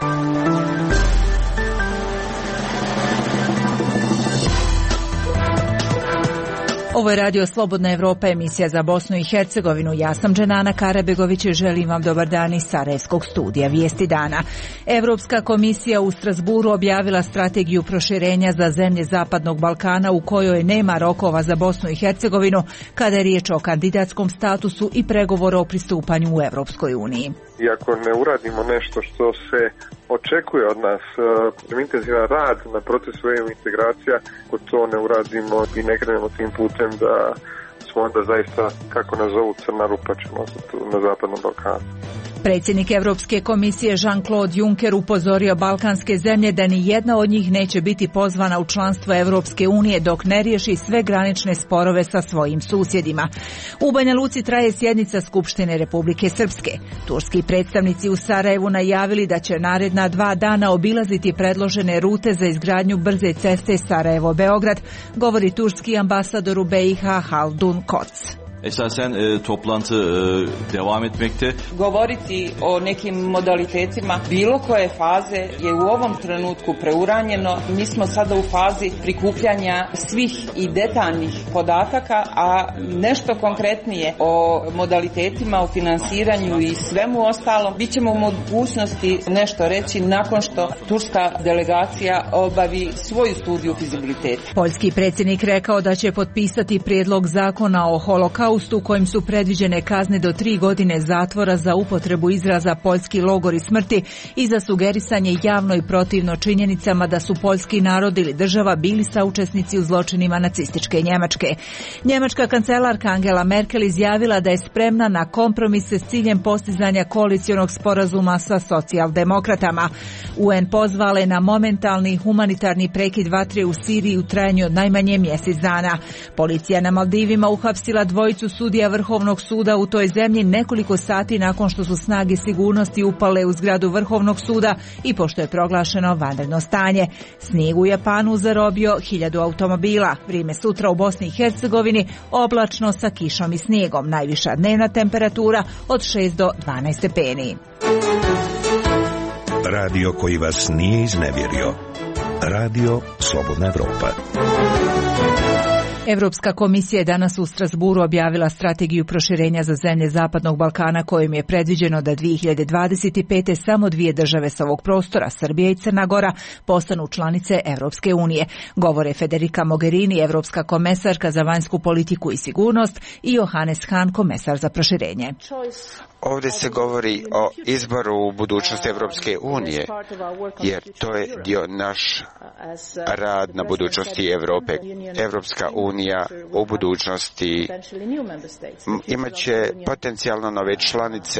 Ovo je Radio Slobodna Evropa, emisija za Bosnu i Hercegovinu. Ja sam Dženana Karabegović i želim vam dobar dan iz Sarajevskog studija. Vijesti dana. Evropska komisija u Strasburu objavila strategiju proširenja za zemlje Zapadnog Balkana u kojoj nema rokova za Bosnu i Hercegovinu kada je riječ o kandidatskom statusu i pregovoru o pristupanju u Evropskoj uniji. Iako ne uradimo nešto što se očekuje od nas, intenzivan rad na procesu EU integracija, ako to ne uradimo i ne krenemo tim putem da smo onda zaista, kako nas zovu, crna rupa ćemo na Zapadnom Balkanu. Predsjednik Europske komisije Jean-Claude Juncker upozorio balkanske zemlje da ni jedna od njih neće biti pozvana u članstvo Europske unije dok ne riješi sve granične sporove sa svojim susjedima. U Banja Luci traje sjednica Skupštine Republike Srpske. Turski predstavnici u Sarajevu najavili da će naredna 2 dana obilaziti predložene rute za izgradnju brze ceste Sarajevo-Beograd, govori turski ambasador u BiH Haldun Koc. Esasen toplantı devam etmekte. Govoriti o nekim modalitetima bilo koje faze je u ovom trenutku preuranjeno. Mi smo sada u fazi prikupljanja svih i detaljnih podataka, a nešto konkretnije o modalitetima, o finansiranju i svemu ostalom bit ćemo u mogućnosti nešto reći nakon što turska delegacija obavi svoju studiju fizibiliteta. Poljski predsjednik rekao da će potpisati prijedlog zakona o holokaustu u kojim su predviđene kazne do 3 godine zatvora za upotrebu izraza poljski logori smrti i za sugerisanje javno i protivno činjenicama da su poljski narod ili država bili saučesnici u zločinima nacističke Njemačke. Njemačka kancelarka Angela Merkel izjavila da je spremna na kompromise s ciljem postizanja koalicionog sporazuma sa socijaldemokratama. UN pozvala je na momentalni humanitarni prekid vatre u Siriji u trajanju od najmanje mjesec dana. Policija na Maldivima uhapsila 2 sudija Vrhovnog suda u toj zemlji nekoliko sati nakon što su snage sigurnosti upale u zgradu Vrhovnog suda i pošto je proglašeno vanredno stanje. Snijeg u Japanu zarobio 1000 automobila. Vrijeme sutra u Bosni i Hercegovini oblačno sa kišom i snijegom. Najviša dnevna temperatura od 6 do 12 stepeni. Radio koji vas nije iznevjerio. Radio Slobodna Evropa. Europska komisija je danas u Strasburu objavila strategiju proširenja za zemlje Zapadnog Balkana kojim je predviđeno da 2025. samo 2 države s ovog prostora, Srbija i Crna Gora, postanu članice Europske unije. Govore Federica Mogherini, europska komesarka za vanjsku politiku i sigurnost, i Johannes Hahn, komesar za proširenje. Ovdje se govori o izboru budućnosti Europske unije, jer to je dio naš rad na budućnosti Europe. Europska unija u budućnosti imat će potencijalno nove članice.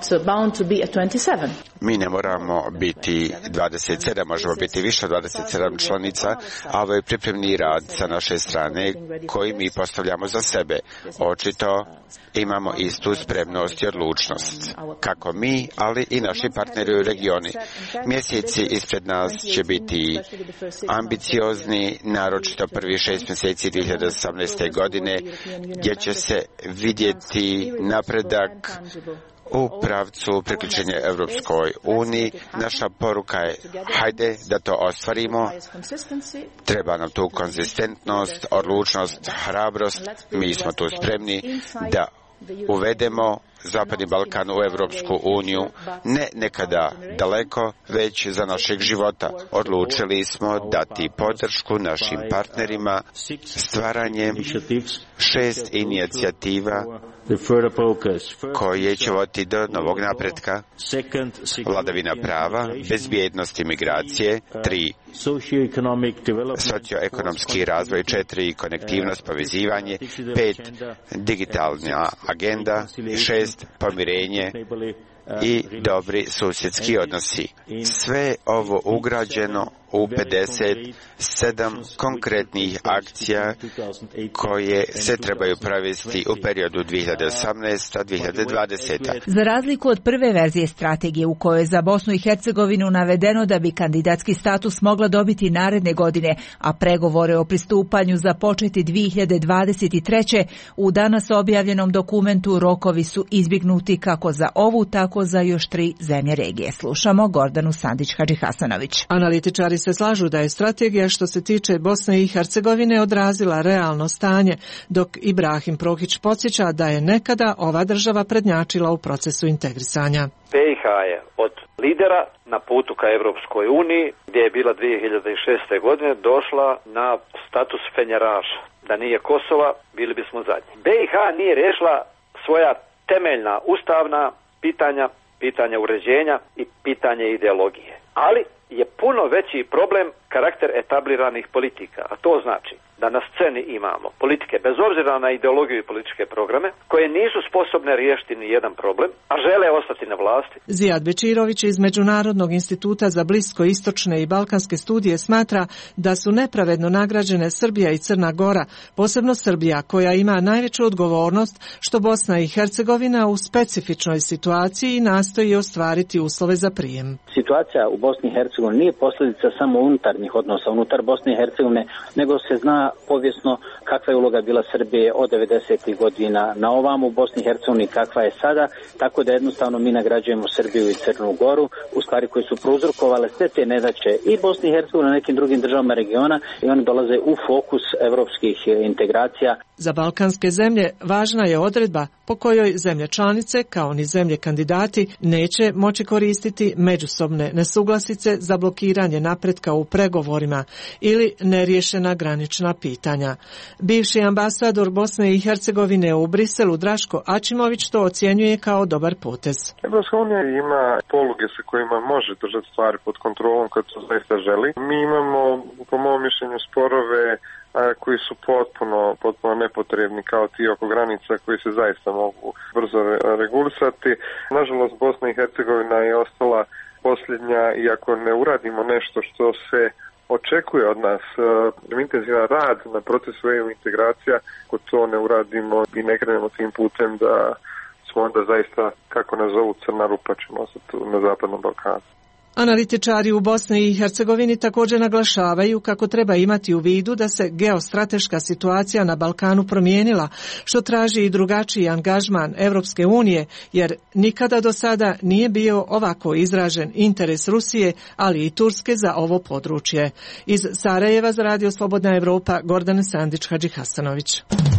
Mi ne moramo biti 27, možemo biti više od 27 članica, a ovo je pripremni rad sa naše strane koji mi postavljamo za sebe. Očito imamo istu spremnost i odlučnost. Kako mi, ali i naši partneri u regioni. Mjeseci ispred nas će biti ambiciozni, naročito prvih 6 mjeseci 2018. godine, gdje će se vidjeti napredak u pravcu priključenja Europskoj uniji. Naša poruka je hajde da to ostvarimo. Treba nam tu konzistentnost, odlučnost, hrabrost. Mi smo tu spremni da uvedemo Zapadni Balkan u Europsku uniju, ne nekada daleko, već za našeg života. Odlučili smo dati podršku našim partnerima stvaranjem 6 inicijativa koje će voditi do novog napretka: vladavina prava, bezbjednost i migracije, 3 socioekonomski razvoj, 4 konektivnost, povezivanje, 5 digitalna agenda, 6 pomirenje i dobri susjedski odnosi. Sve ovo ugrađeno u 57 konkretnih akcija koje se trebaju provesti u periodu 2018-2020. Za razliku od prve verzije strategije u kojoj je za Bosnu i Hercegovinu navedeno da bi kandidatski status mogla dobiti naredne godine, a pregovore o pristupanju započeti 2023. u danas objavljenom dokumentu rokovi su izbjegnuti kako za ovu, tako za još 3 zemlje regije. Slušamo Gordanu Sandić-Hadžihasanović. Analitičari se slažu da je strategija što se tiče Bosne i Hercegovine odrazila realno stanje, dok Ibrahim Prohić podsjeća da je nekada ova država prednjačila u procesu integrisanja. BiH je od lidera na putu ka Europskoj uniji, gdje je bila 2006. godine, došla na status fenjeraša. Da nije Kosova, bili bismo zadnji. BiH nije riješila svoja temeljna ustavna pitanja uređenja i pitanje ideologije. Ali je puno veći problem karakter etabliranih politika, a to znači da na sceni imamo politike, bez obzira na ideologiju i političke programe, koje nisu sposobne riješiti ni jedan problem, a žele ostati na vlasti. Zijad Bečirović iz Međunarodnog instituta za bliskoistočne i balkanske studije smatra da su nepravedno nagrađene Srbija i Crna Gora, posebno Srbija koja ima najveću odgovornost što Bosna i Hercegovina u specifičnoj situaciji nastoji ostvariti uslove za prijem. Situacija u Bosni i Hercegovini nije posljedica samo unutarnjih odnosa unutar Bosne i Hercegovine, nego se zna povijesno kakva je uloga bila Srbije od 90. godina na ovamo u Bosni i Hercegovini, kakva je sada, tako da jednostavno mi nagrađujemo Srbiju i Crnu Goru, u stvari koje su prouzrokovale sve te nedaće i Bosni i Hercegovini na nekim drugim državama regiona i oni dolaze u fokus evropskih integracija. Za balkanske zemlje važna je odredba po kojoj zemlje članice, kao ni zemlje kandidati, neće moći koristiti međusobne nesuglasice za blokiranje napretka u pregovorima ili neriješena granična pitanja. Bivši ambasador Bosne i Hercegovine u Briselu Draško Ačimović to ocjenjuje kao dobar potez. Evropska unija ima poluge sa kojima može držati stvari pod kontrolom kad to zaista želi. Mi imamo, po mom mišljenju, sporove koji su potpuno nepotrebni kao ti oko granica koji se zaista mogu brzo regulisati. Nažalost, Bosna i Hercegovina je ostala posljednja i ako ne uradimo nešto što se očekuje od nas, intenzivan rad na procesu EU integracija, ako to ne uradimo i ne krenemo tim putem da smo onda zaista, kako nas zovu, crna rupa ćemo ostati na Zapadnom Balkanu. Analitičari u Bosni i Hercegovini također naglašavaju kako treba imati u vidu da se geostrateška situacija na Balkanu promijenila, što traži i drugačiji angažman Europske unije, jer nikada do sada nije bio ovako izražen interes Rusije, ali i Turske za ovo područje. Iz Sarajeva za Radio Slobodna Evropa, Gordana Sandić-Hadžihasanović.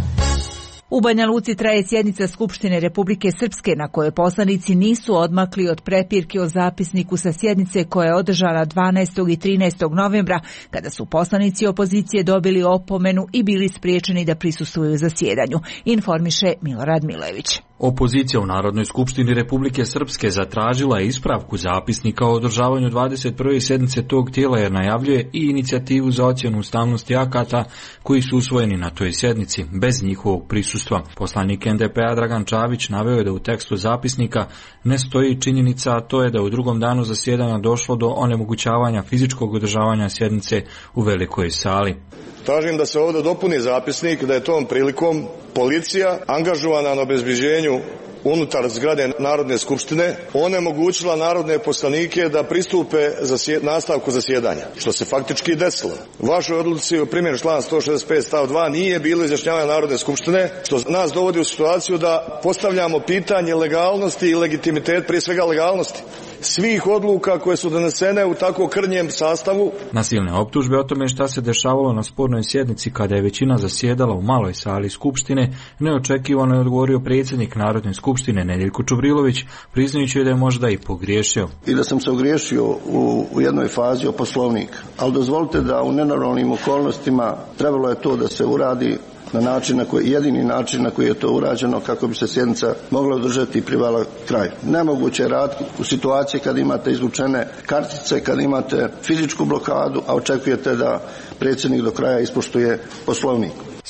U Banja Luci traje sjednica Skupštine Republike Srpske na kojoj poslanici nisu odmakli od prepirke o zapisniku sa sjednice koja je održana 12. i 13. novembra, kada su poslanici opozicije dobili opomenu i bili spriječeni da prisustvuju zasjedanju, informiše Milorad Milević. Opozicija u Narodnoj skupštini Republike Srpske zatražila je ispravku zapisnika o održavanju 21. sjednice tog tijela jer najavljuje i inicijativu za ocjenu ustavnosti akata koji su usvojeni na toj sjednici bez njihovog prisustva. Poslanik NDP-a Dragan Čavić naveo je da u tekstu zapisnika ne stoji činjenica, a to je da u drugom danu zasjedanja došlo do onemogućavanja fizičkog održavanja sjednice u velikoj sali. Tražim da se ovdje dopuni zapisnik da je tom prilikom policija angažovana na obezbeđenju unutar zgrade Narodne skupštine onemogućila narodne poslanike da pristupe nastavku zasjedanja, što se faktički desilo. U vašoj odluci o primjeni člana 165 stav 2 nije bilo izjašnjavanja Narodne skupštine, što nas dovodi u situaciju da postavljamo pitanje legalnosti i legitimitet, prije svega legalnosti svih odluka koje su donesene u tako krnjem sastavu. Nasilne optužbe o tome šta se dešavalo na spornoj sjednici kada je većina zasjedala u maloj sali Skupštine, neočekivano je odgovorio predsjednik Narodne skupštine Nedeljko Čubrilović, priznajući da je možda i pogriješio. I da sam se ogriješio u jednoj fazi o Poslovnik, ali dozvolite da u nenormalnim okolnostima trebalo je to da se uradi na način jedini način na koji je to urađeno kako bi se sjednica mogla održati i privela kraju. Nemoguće je raditi u situaciji kad imate izvučene kartice, kad imate fizičku blokadu, a očekujete da predsjednik do kraja ispoštuje Poslovnik.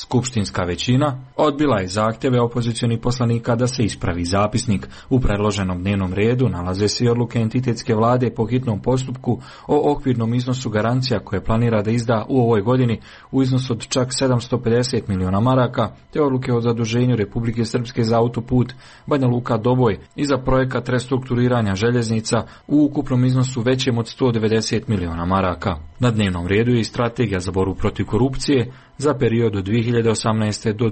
Skupštinska većina odbila je zahtjeve opozicionih poslanika da se ispravi zapisnik. U predloženom dnevnom redu nalaze se i odluke entitetske vlade po hitnom postupku o okvirnom iznosu garancija koje planira da izda u ovoj godini u iznosu od čak 750 miliona maraka, te odluke o zaduženju Republike Srpske za autoput Banja Luka Doboj i za projekat restrukturiranja željeznica u ukupnom iznosu većem od 190 miliona maraka. Na dnevnom redu je i strategija za borbu protiv korupcije za period od 2018. do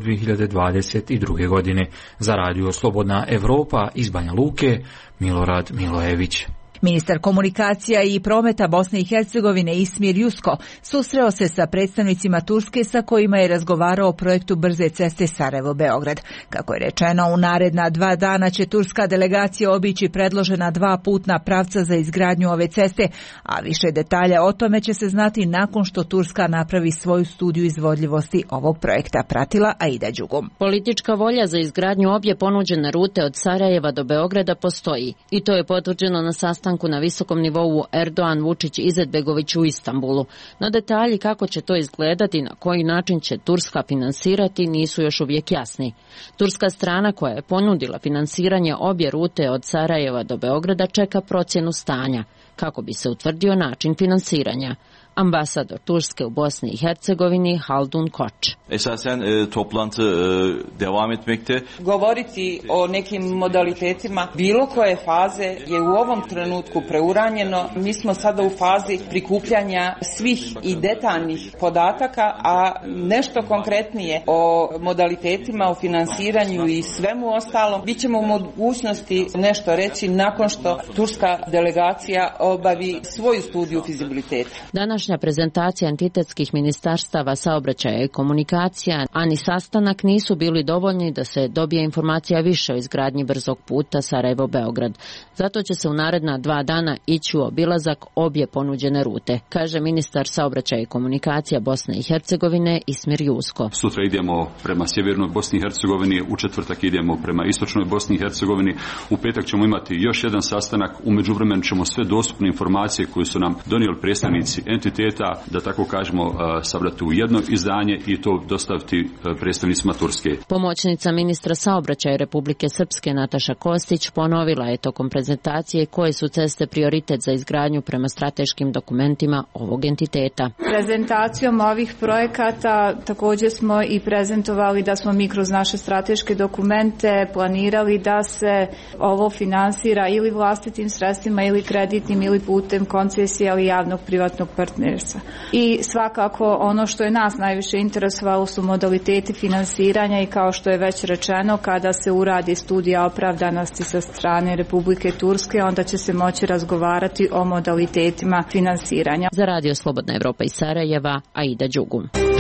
2022. godine. Za Radio Slobodna Evropa iz Banja Luke, Milorad Milojević. Ministar komunikacija i prometa Bosne i Hercegovine Ismir Jusko susreo se sa predstavnicima Turske sa kojima je razgovarao o projektu brze ceste Sarajevo-Beograd. Kako je rečeno, u naredna 2 dana će turska delegacija obići predložena 2 putna pravca za izgradnju ove ceste, a više detalja o tome će se znati nakon što Turska napravi svoju studiju izvodljivosti ovog projekta, pratila Aida Đugum. Politička volja za izgradnju obje ponuđene rute od Sarajeva do Beograda postoji i to je potvrđeno na sastanku na visokom nivou Erdogan, Vučić, Izetbegović u Istanbulu. No detalji kako će to izgledati i na koji način će Turska finansirati nisu još uvijek jasni. Turska strana koja je ponudila finansiranje obje rute od Sarajeva do Beograda čeka procjenu stanja kako bi se utvrdio način finansiranja. Ambasador Turske u Bosni i Hercegovini Haldun Koç. Esasen toplantı devam etmekte. Govoriti o nekim modalitetima bilo koje faze je u ovom trenutku preuranjeno. Mi smo sada u fazi prikupljanja svih i detaljnih podataka, a nešto konkretnije o modalitetima, o finansiranju i svemu ostalom bit ćemo u mogućnosti nešto reći nakon što turska delegacija obavi svoju studiju fizibiliteta. Današnja prezentacija entitetskih ministarstava saobraćaja i komunikacija, a ni sastanak nisu bili dovoljni da se dobije informacija više o izgradnji brzog puta Sarajevo-Beograd. Zato će se u naredna 2 dana ići u obilazak obje ponuđene rute, kaže ministar saobraćaja i komunikacija Bosne i Hercegovine Ismir Jusko. Sutra idemo prema sjevernoj Bosni i Hercegovini, u četvrtak idemo prema istočnoj Bosni i Hercegovini, u petak ćemo imati još jedan sastanak, u međuvremenu ćemo sve dostupne informacije koje su nam donijeli predstavnici entiteta, da tako kažemo, sabrati u jedno izdanje i to dostaviti predstavnicima Turske. Pomoćnica ministra saobraćaja Republike Srpske Nataša Kostić ponovila je tokom prezentacije koje su ceste prioritet za izgradnju prema strateškim dokumentima ovog entiteta. Prezentacijom ovih projekata također smo i prezentovali da smo mi kroz naše strateške dokumente planirali da se ovo finansira ili vlastitim sredstvima ili kreditnim ili putem koncesija ili javnog privatnog partnerstva. I svakako ono što je nas najviše interesovalo su modaliteti finansiranja i kao što je već rečeno, kada se uradi studija opravdanosti sa strane Republike Turske, onda će se moći razgovarati o modalitetima finansiranja. Za Radio Slobodna Evropa iz Sarajeva, Aida Đugum.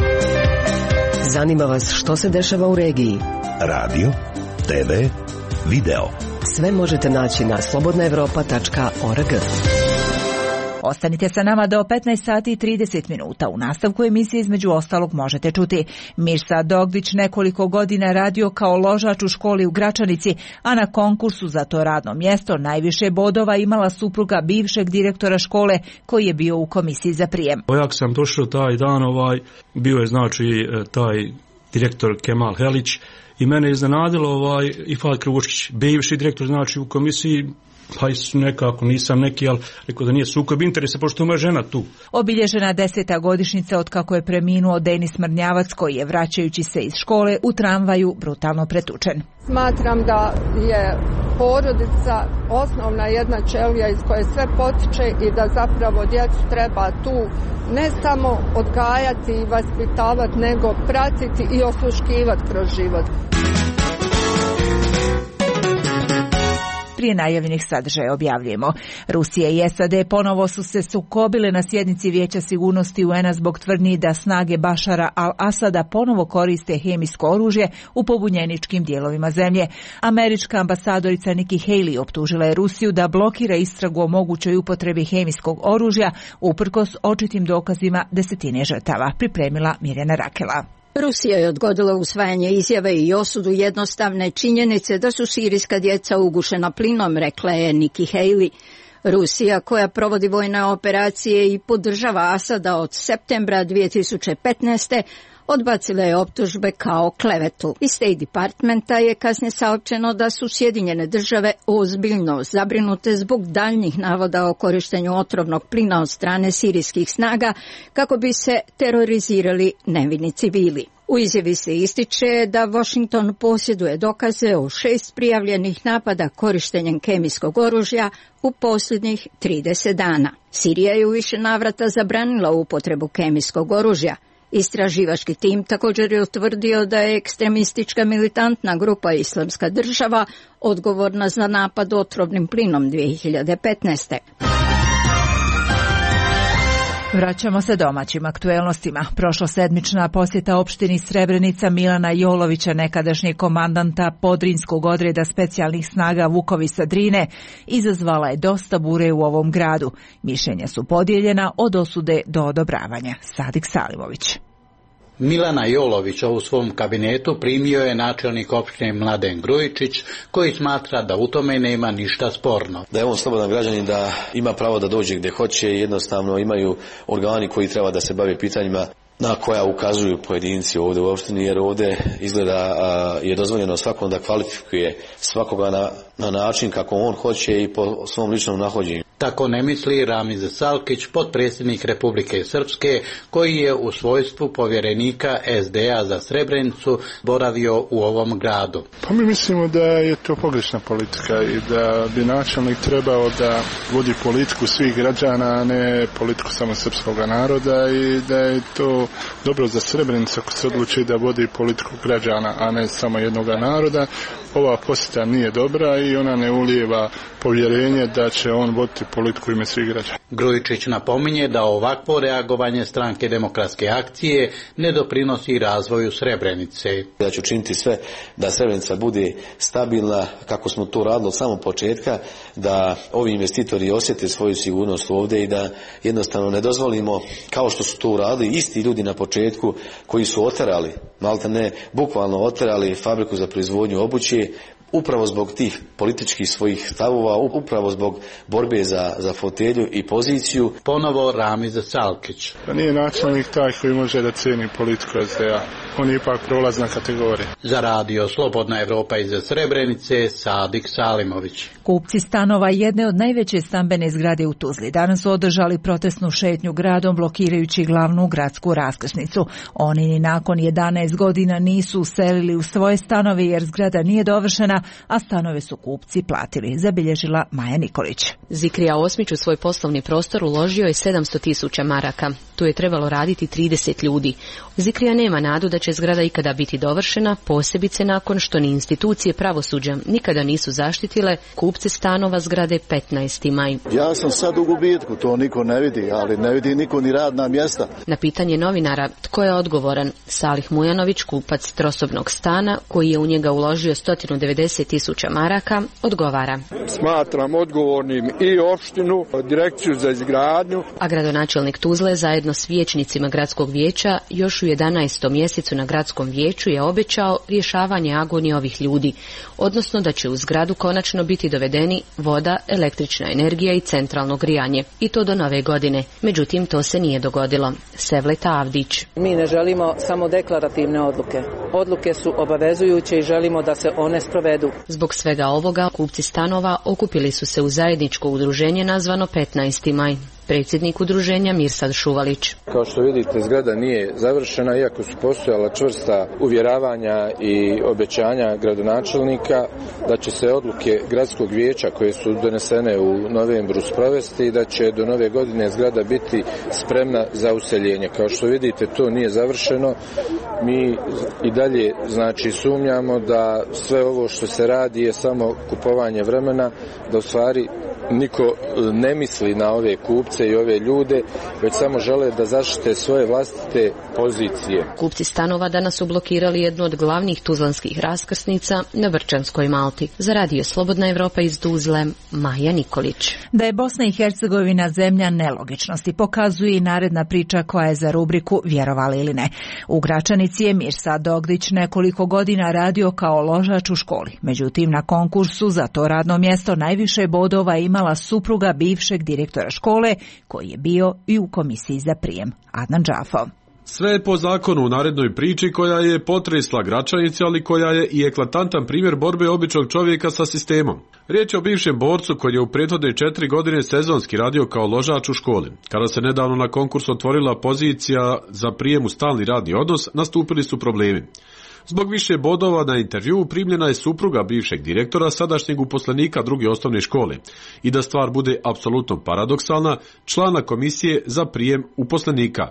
Zanima vas što se dešava u regiji? Radio, TV, video. Sve možete naći na slobodnaevropa.org. Ostanite sa nama do 15 sati i 30 minuta. U nastavku emisije između ostalog možete čuti: Mirsa Dogdić nekoliko godina radio kao ložač u školi u Gračanici, a na konkursu za to radno mjesto najviše bodova imala supruga bivšeg direktora škole koji je bio u komisiji za prijem. Jak sam došao taj dan, bio je taj direktor Kemal Helić i mene je iznenadilo Ifad Kruškić, bivši direktor u komisiji. Pa nekako nisam neki, ali rekao da nije sukob interesa, pošto ima žena tu. Obilježena 10. godišnjica od kako je preminuo Denis Mrnjavac, koji je vraćajući se iz škole u tramvaju brutalno pretučen. Smatram da je porodica osnovna jedna ćelija iz koje sve potiče i da zapravo djecu treba tu ne samo odgajati i vaspitavati, nego pratiti i osluškivati kroz život. Prije najavljenih sadržaja objavljujemo: Rusija i SAD ponovo su se sukobile na sjednici Vijeća sigurnosti UN-a zbog tvrdnji da snage Bašara al-Asada ponovo koriste hemijsko oružje u pobunjeničkim dijelovima zemlje. Američka ambasadorica Nikki Haley optužila je Rusiju da blokira istragu o mogućoj upotrebi hemijskog oružja uprkos očitim dokazima desetine žrtava. Pripremila Mirjana Rakela. Rusija je odgodila usvajanje izjave i osudu jednostavne činjenice da su sirijska djeca ugušena plinom, rekla je Nikki Haley. Rusija, koja provodi vojne operacije i podržava Asada od septembra 2015. odbacila je optužbe kao klevetu. Iz State Departmenta je kasnije saopćeno da su Sjedinjene države ozbiljno zabrinute zbog daljnjih navoda o korištenju otrovnog plina od strane sirijskih snaga kako bi se terorizirali nevini civili. U izjavi se ističe da Washington posjeduje dokaze o 6 prijavljenih napada korištenjem kemijskog oružja u posljednjih 30 dana. Sirija je u više navrata zabranila upotrebu kemijskog oružja. Istraživački tim također je utvrdio da je ekstremistička militantna grupa Islamska država odgovorna za napad otrovnim plinom 2015. Vraćamo se domaćim aktuelnostima. Prošlosedmična posjeta opštini Srebrenica Milana Jolovića, nekadašnjeg komandanta Podrinjskog odreda specijalnih snaga Vukovi sa Drine, izazvala je dosta bure u ovom gradu. Mišljenja su podijeljena od osude do odobravanja. Sadik Salimović. Milana Jolovića u svom kabinetu primio je načelnik opštine Mladen Grujičić, koji smatra da u tome nema ništa sporno. Da je on slobodan građanin, da ima pravo da dođe gdje hoće i jednostavno imaju organi koji treba da se bave pitanjima na koja ukazuju pojedinci ovdje u opštini, jer ovdje izgleda je dozvoljeno svakom da kvalifikuje svakoga na način kako on hoće i po svom ličnom nahođenju. Tako ne misli Ramiz Salkić, potpredsjednik Republike Srpske, koji je u svojstvu povjerenika SDA za Srebrenicu boravio u ovom gradu. Pa mi mislimo da je to pogrešna politika i da bi načelnik trebao da vodi politiku svih građana, a ne politiku samo srpskog naroda, i da je to dobro za Srebrenicu ako se odluči da vodi politiku građana, a ne samo jednog naroda. Ova posjeta nije dobra i ona ne ulijeva povjerenje da će on voditi politiku ime svih građana. Grujičić napominje da ovakvo reagovanje Stranke demokratske akcije ne doprinosi razvoju Srebrenice. Ja ću činiti sve da Srebrenica bude stabilna, kako smo to radili od samog početka, da ovi investitori osjete svoju sigurnost ovdje i da jednostavno ne dozvolimo, kao što su to uradili isti ljudi na početku koji su oterali, malte ne bukvalno oterali fabriku za proizvodnju obuće, upravo zbog tih političkih svojih stavova, upravo zbog borbe za fotelju i poziciju. Ponovo Ramiz Salkić. Pa nije načelnik taj koji može da cijeni politiku SDA. On je ipak prolazna kategorija. Za radio Slobodna Evropa iz Srebrenice, Sadik Salimović. Kupci stanova jedne od najveće stambene zgrade u Tuzli danas su održali protestnu šetnju gradom blokirajući glavnu gradsku raskrsnicu. Oni ni nakon 11 godina nisu uselili u svoje stanove jer zgrada nije dovršena, a stanove su kupci platili, zabilježila Maja Nikolić. Zikrija Osmić u svoj poslovni prostor uložio je 700.000 maraka. Tu je trebalo raditi 30 ljudi. Zikrija nema nadu da će zgrada ikada biti dovršena, posebice nakon što ni institucije pravosuđa nikada nisu zaštitile kupce stanova zgrade 15. maj. Ja sam sad u gubitku, to niko ne vidi, ali ne vidi niko ni radna mjesta. Na pitanje novinara tko je odgovoran, Salih Mujanović, kupac trosobnog stana koji je u njega uložio 190.000 maraka, odgovara. Smatram odgovornim i opštinu, direkciju za izgradnju. A gradonačelnik Tuzle zajedno s vijećnicima gradskog vijeća još u 11. mjesecu na gradskom vijeću je obećao rješavanje agonije ovih ljudi, odnosno da će u zgradu konačno biti dovedeni voda, električna energija i centralno grijanje, i to do nove godine. Međutim, to se nije dogodilo. Sevleta Avdić. Mi ne želimo samo deklarativne odluke. Odluke su obavezujuće i želimo da se one sprovedu. Zbog svega ovoga, kupci stanova okupili su se u zajedničko udruženje nazvano 15. maj. Predsjednik udruženja Mirsad Šuvalić. Kao što vidite, zgrada nije završena, iako su postojala čvrsta uvjeravanja i obećanja gradonačelnika da će se odluke gradskog vijeća koje su donesene u novembru sprovesti i da će do nove godine zgrada biti spremna za useljenje. Kao što vidite, to nije završeno. Mi i dalje sumnjamo da sve ovo što se radi je samo kupovanje vremena, da u stvari niko ne misli na ove kupce i ove ljude, već samo žele da zaštite svoje vlastite pozicije. Kupci stanova danas su blokirali jednu od glavnih tuzlanskih raskrsnica na Vrčanskoj Malti. Za radio Slobodna Evropa iz Tuzle, Maja Nikolić. Da je Bosna i Hercegovina zemlja nelogičnosti pokazuje i naredna priča koja je za rubriku Vjerovali ili ne. U Gračanici je Mirsad Dogdić nekoliko godina radio kao ložač u školi. Međutim, na konkursu za to radno mjesto najviše bodova imala supruga bivšeg direktora škole, koji je bio i u komisiji za prijem, Adnan Džafo. Sve je po zakonu u narednoj priči koja je potresla Gračanice, ali koja je i eklatantan primjer borbe običnog čovjeka sa sistemom. Riječ je o bivšem borcu koji je u prethodne 4 godine sezonski radio kao ložač u školi. Kada se nedavno na konkursu otvorila pozicija za prijem u stalni radni odnos, nastupili su problemi. Zbog više bodova na intervjuu primljena je supruga bivšeg direktora, sadašnjeg uposlenika druge osnovne škole. I da stvar bude apsolutno paradoksalna, člana komisije za prijem uposlenika.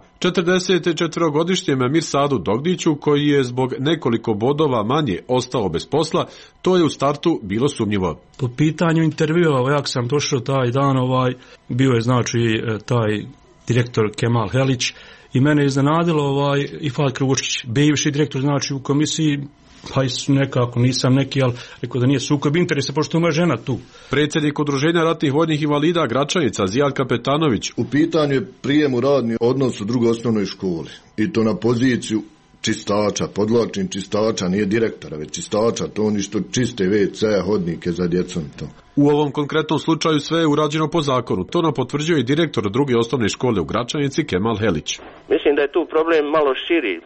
44-godišnjem Mirsadu Dogdiću, koji je zbog nekoliko bodova manje ostao bez posla, to je u startu bilo sumnjivo. Po pitanju intervjua, jak sam došao taj dan, bio je znači taj direktor Kemal Helić, i mene je iznenadilo Ifad Kručkić, bivši direktor znači u komisiji, pa nekako nisam neki, ali rekao da nije sukob interesa, pošto moja žena tu. Predsjednik Udruženja ratnih vojnih invalida Gračanica, Zijad Kapetanović. U pitanju je prijem u radni odnos u drugoj osnovnoj školi, i to na poziciju čistača, podlačim čistača, nije direktora, već čistača, to oni što čiste WC, hodnike za djecom i to. U ovom konkretnom slučaju sve je urađeno po zakonu. To nam potvrđuje i direktor druge osnovne škole u Gračanici, Kemal Helić. Mislim da je tu problem malo širi.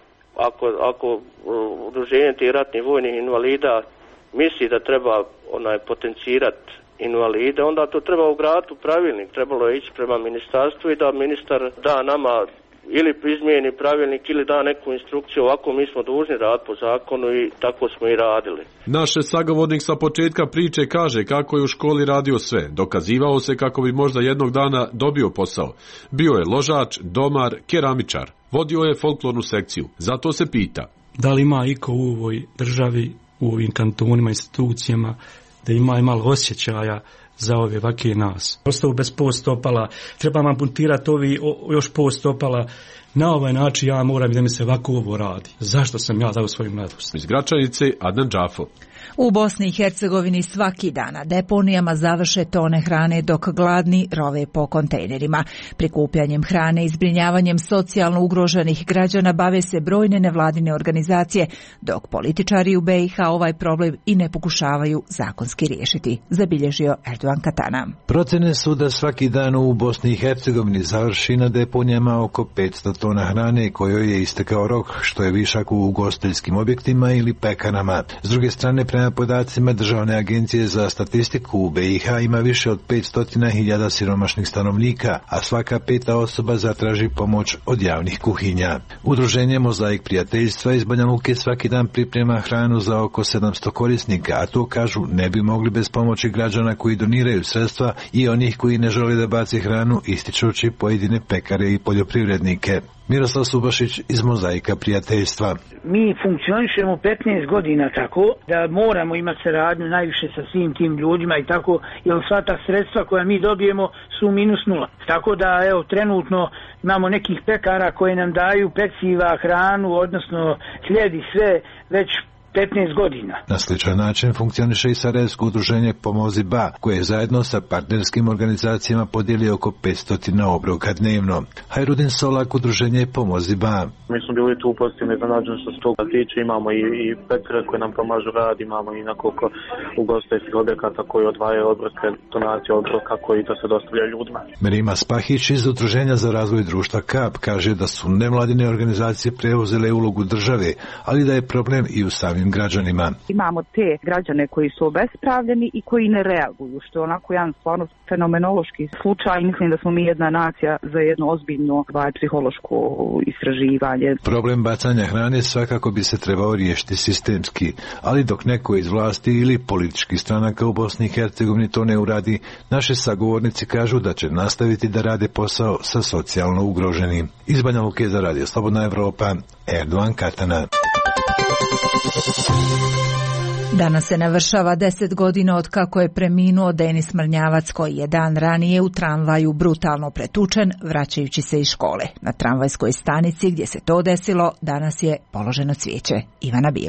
Ako udruženje tih ratnih vojnih invalida misli da treba potencirati invalide, onda to treba ugraditi u pravilnik. Trebalo je ići prema ministarstvu i da ministar da nama ili izmijeni pravilnik ili da neku instrukciju. Ovako mi smo dužni raditi po zakonu i tako smo i radili. Naš sagovornik sa početka priče kaže kako je u školi radio sve. Dokazivao se kako bi možda jednog dana dobio posao. Bio je ložač, domar, keramičar. Vodio je folklornu sekciju. Zato se pita: da li ima iko u ovoj državi, u ovim kantonima, institucijama, da ima i malo osjećaja za ove vake nas. Ostao bez postopala, treba vam puntirati još postopala. Na ovaj način ja moram da mi se ovako ovo radi. Zašto sam ja dao svoju mladost? Iz Gračanice, Adnan Džafo. U Bosni i Hercegovini svaki dan na deponijama završe tone hrane dok gladni rove po kontejnerima. Prikupljanjem hrane i zbrinjavanjem socijalno ugroženih građana bave se brojne nevladine organizacije, dok političari u BiH ovaj problem i ne pokušavaju zakonski riješiti, zabilježio Erdogan Katana. Procene su da svaki dan u Bosni i Hercegovini završi na deponijama oko 500 tona hrane kojoj je istekao rok, što je višak u ugostiteljskim objektima ili pekarama. S druge strane, prema podacima Državne agencije za statistiku, u BiH ima više od 500.000 siromašnih stanovnika, a svaka 5. osoba zatraži pomoć od javnih kuhinja. Udruženje Mozaik prijateljstva iz Banja Luke svaki dan priprema hranu za oko 700 korisnika, a to, kažu, ne bi mogli bez pomoći građana koji doniraju sredstva i onih koji ne žele da baci hranu, ističući pojedine pekare i poljoprivrednike. Miroslav Subašić iz Mozaika prijateljstva. Mi funkcionišemo 15 godina tako da moramo imati saradnju najviše sa svim tim ljudima i tako, jer sva ta sredstva koja mi dobijemo su minus nula. Tako da evo trenutno imamo nekih pekara koji nam daju peciva, hranu, odnosno hljeb i sve već 15 godina. Na sličan način funkcioniše i Sarajevsko udruženje Pomozi Ba, koje zajedno sa partnerskim organizacijama podijeli oko 500 obroka dnevno. Hajrudin Solak, udruženje Pomozi Ba. Mi smo bili tu pozitivno iznenađeni što se toga tiče, imamo i pekare koje nam pomažu rad, imamo i nekoliko ugostiteljskih objekata koji odvajaju obroke, donacije obroka koji to se dostavlja ljudima. Merima Spahić iz udruženja za razvoj društva KAP kaže da su nevladine organizacije preuzele ulogu države, ali da je problem i u samim građanima. Imamo te građane koji su obespravljeni i koji ne reaguju, što je onako jedan stvarno fenomenološki slučaj. Mislim da smo mi jedna nacija za jedno ozbiljno psihološko istraživanje. Problem bacanja hrane svakako bi se trebao riješiti sistemski, ali dok neko iz vlasti ili političkih stranaka u Bosni i Hercegovini to ne uradi, naši sagovornici kažu da će nastaviti da rade posao sa socijalno ugroženim. Iz Banja Luke za Radio Slobodna Evropa, Erdogan Katana. Danas se navršava 10 godina od kako je preminuo Denis Mrnjavac, koji je dan ranije u tramvaju brutalno pretučen vraćajući se iz škole. Na tramvajskoj stanici gdje se to desilo danas je položeno cvijeće. Ivana Bilić.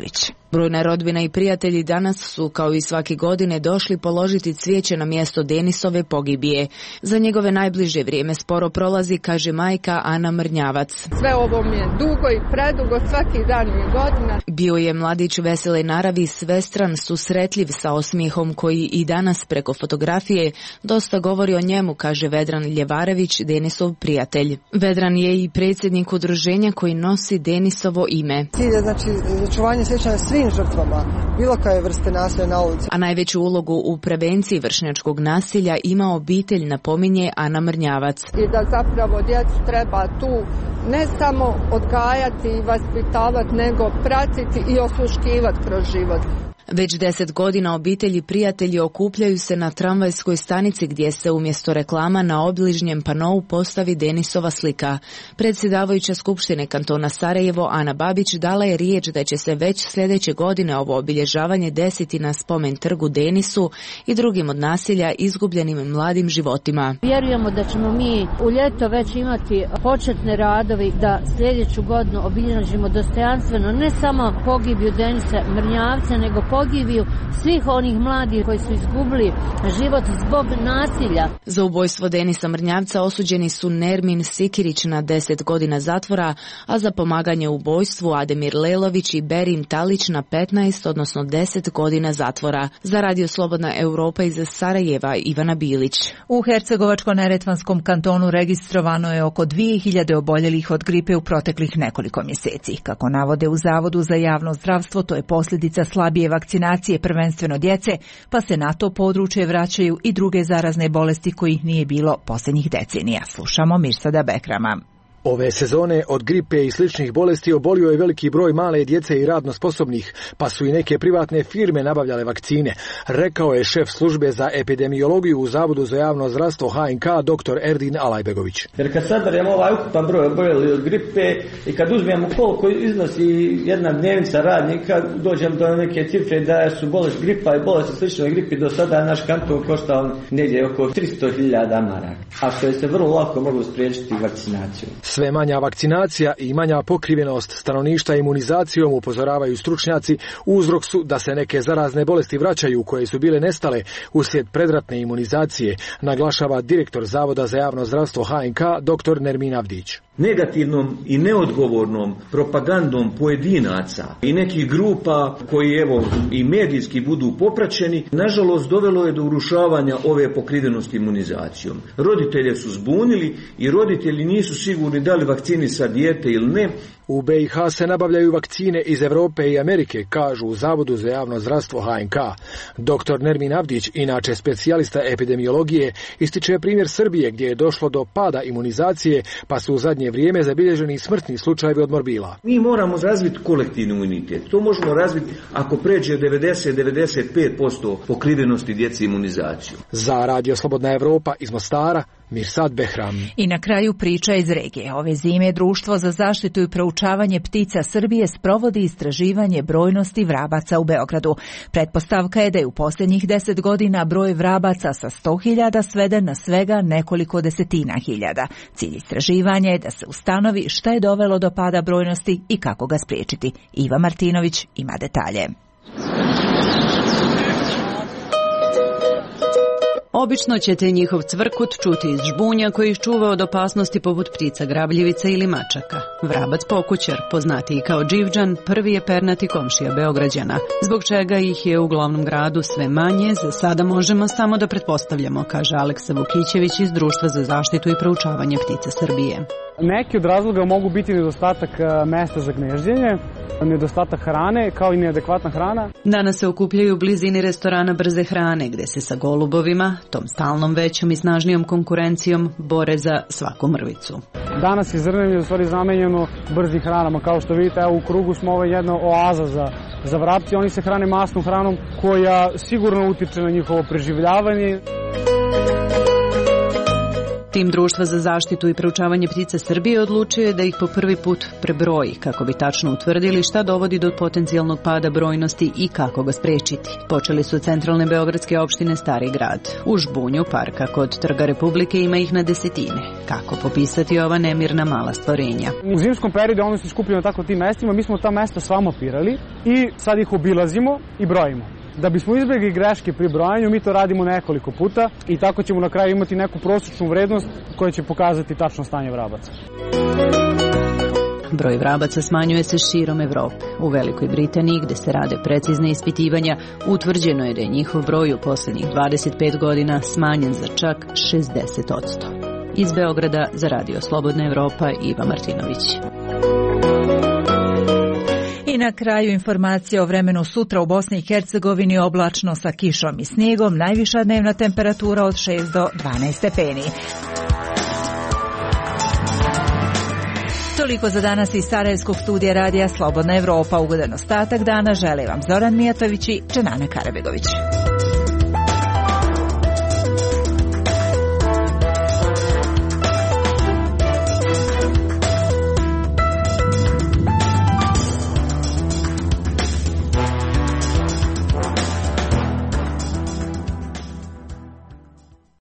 Brojna rodbina i prijatelji danas su, kao i svake godine, došli položiti cvijeće na mjesto Denisove pogibije. Za njegove najbliže vrijeme sporo prolazi, kaže majka Ana Mrnjavac. Sve ovo mi je dugo i predugo, svaki dan mi je godina. Bio je mladić vesele naravi, svestran, susretljiv, sa osmijehom koji i danas preko fotografije dosta govori o njemu, kaže Vedran Ljevarević, Denisov prijatelj. Vedran je i predsjednik udruženja koji nosi Denisovo ime. Cilj je znači očuvanje sjećanja svim žrtvama, bilo koje vrste nasilja na ulici. A najveću ulogu u prevenciji vršnjačkog nasilja ima obitelj, napominje Ana Mrnjavac. I da zapravo djecu treba tu ne samo odgajati i vaspitavati, nego pratiti i osluškivati kroz život. Već 10 godina obitelji i prijatelji okupljaju se na tramvajskoj stanici gdje se umjesto reklama na obližnjem panou postavi Denisova slika. Predsjedavajuća Skupštine kantona Sarajevo Ana Babić dala je riječ da će se već sljedeće godine ovo obilježavanje desiti na spomen trgu Denisu i drugim od nasilja izgubljenim mladim životima. Vjerujemo da ćemo mi u ljeto već imati početne radovi da sljedeću godinu obilježimo dostojanstveno ne samo pogibiju Denisa Mrnjavca, nego pogibiju svih onih mladih koji su izgubili život zbog nasilja. Za ubojstvo Denisa Mrnjavca osuđeni su Nermin Sikirić na 10 godina zatvora, a za pomaganje u ubojstvu Ademir Lelović i Berim Talić na 15, odnosno 10 godina zatvora. Za Radio Slobodna Europa iz Sarajeva Ivana Bilić. U Hercegovačko-neretvanskom kantonu registrovano je oko 2000 oboljelih od gripe u proteklih nekoliko mjeseci. Kako navode u Zavodu za javno zdravstvo, to je posljedica slabije vakcinacije, prvenstveno djece, pa se na to područje vraćaju i druge zarazne bolesti kojih nije bilo posljednjih decenija. Slušamo Mirsada Bekrama. Ove sezone od gripe i sličnih bolesti obolio je veliki broj male djece i radno sposobnih, pa su i neke privatne firme nabavljale vakcine, rekao je šef službe za epidemiologiju u Zavodu za javno zdravstvo HNK dr. Erdin Alajbegović. Jer kad saberemo ovaj ukupan broj oboljelih od gripe i kad uzmemo koliko iznosi jedna dnevnica radnika, dođemo do neke cifre da su bolest gripa i bolesti sličnoj gripi do sada naš kanton koštao negdje oko 300.000 maraka, a što je se vrlo lako moglo spriječiti vakcinacijom. Sve manja vakcinacija i manja pokrivenost stanovništva imunizacijom, upozoravaju stručnjaci, uzrok su da se neke zarazne bolesti vraćaju koje su bile nestale uslijed predratne imunizacije, naglašava direktor Zavoda za javno zdravstvo HNK dr. Nermin Avdić. Negativnom i neodgovornom propagandom pojedinaca i nekih grupa koji evo i medijski budu popraćeni, nažalost dovelo je do urušavanja ove pokrivenosti imunizacijom. Roditelje su zbunili i roditelji nisu sigurni da li vakcinisa dijete ili ne. U BiH se nabavljaju vakcine iz Europe i Amerike, kažu u Zavodu za javno zdravstvo HNK. Dr. Nermin Avdić, inače specijalista epidemiologije, ističe primjer Srbije gdje je došlo do pada imunizacije, pa su u zadnje vrijeme zabilježeni smrtni slučajevi od morbila. Mi moramo razviti kolektivni imunitet. To možemo razviti ako pređe 90-95% pokrivenosti djece imunizacijom. Za Radio Slobodna Europa iz Mostara, Mirsad Behram. I na kraju priča iz regije. Ove zime Društvo za zaštitu i proučavanje ptica Srbije sprovodi istraživanje brojnosti vrabaca u Beogradu. Pretpostavka je da je u posljednjih 10 godina broj vrabaca sa 100.000 sveden na svega nekoliko desetina hiljada. Cilj istraživanja je da se ustanovi šta je dovelo do pada brojnosti i kako ga spriječiti. Iva Martinović ima detalje. Obično ćete njihov cvrkut čuti iz žbunja koji ih čuva od opasnosti poput ptica grabljivica ili mačaka. Vrabac pokućar, poznatiji kao dživđan, prvi je pernati komšija Beograđana, zbog čega ih je u glavnom gradu sve manje, za sada možemo samo da pretpostavljamo, kaže Aleksa Vukićević iz Društva za zaštitu i proučavanje ptica Srbije. Neki od razloga mogu biti nedostatak mesta za gnezđenje, nedostatak hrane kao i neadekvatna hrana. Danas se okupljaju u blizini restorana brze hrane gdje se sa golubovima, tom stalnom većom i snažnijom konkurencijom, bore za svaku mrvicu. Danas je zrnevlje u stvari zamenjeno brzim hranama. Kao što vidite, evo u krugu smo ovo jedna oaza za vrapci. Oni se hrane masnom hranom koja sigurno utiče na njihovo preživljavanje. Tim Društva za zaštitu i proučavanje ptica Srbije odlučio je da ih po prvi put prebroji kako bi tačno utvrdili šta dovodi do potencijalnog pada brojnosti i kako ga sprečiti. Počeli su centralne beogradske opštine Stari grad. U Žbunju, parka kod Trga Republike, ima ih na desetine. Kako popisati ova nemirna mala stvorenja? U zimskom periodu oni su skupljeni tako tim mestima, mi smo ta mesta samopirali i sad ih obilazimo i brojimo. Da bismo izbjegli greške pri brojanju, mi to radimo nekoliko puta i tako ćemo na kraju imati neku prosječnu vrednost koja će pokazati tačno stanje vrabaca. Broj vrabaca smanjuje se širom Evrope. U Velikoj Britaniji, gde se rade precizne ispitivanja, utvrđeno je da je njihov broj u posljednjih 25 godina smanjen za čak 60%. Iz Beograda za Radio Slobodna Evropa, Iva Martinović. I na kraju informacija o vremenu sutra u Bosni i Hercegovini, oblačno sa kišom i snijegom, najviša dnevna temperatura od 6 do 12 stepeni. Toliko za danas iz Sarajevskog studija Radija Slobodna Evropa. Ugodan ostatak dana žele vam Zoran Mijatović i Čenana Karabegović.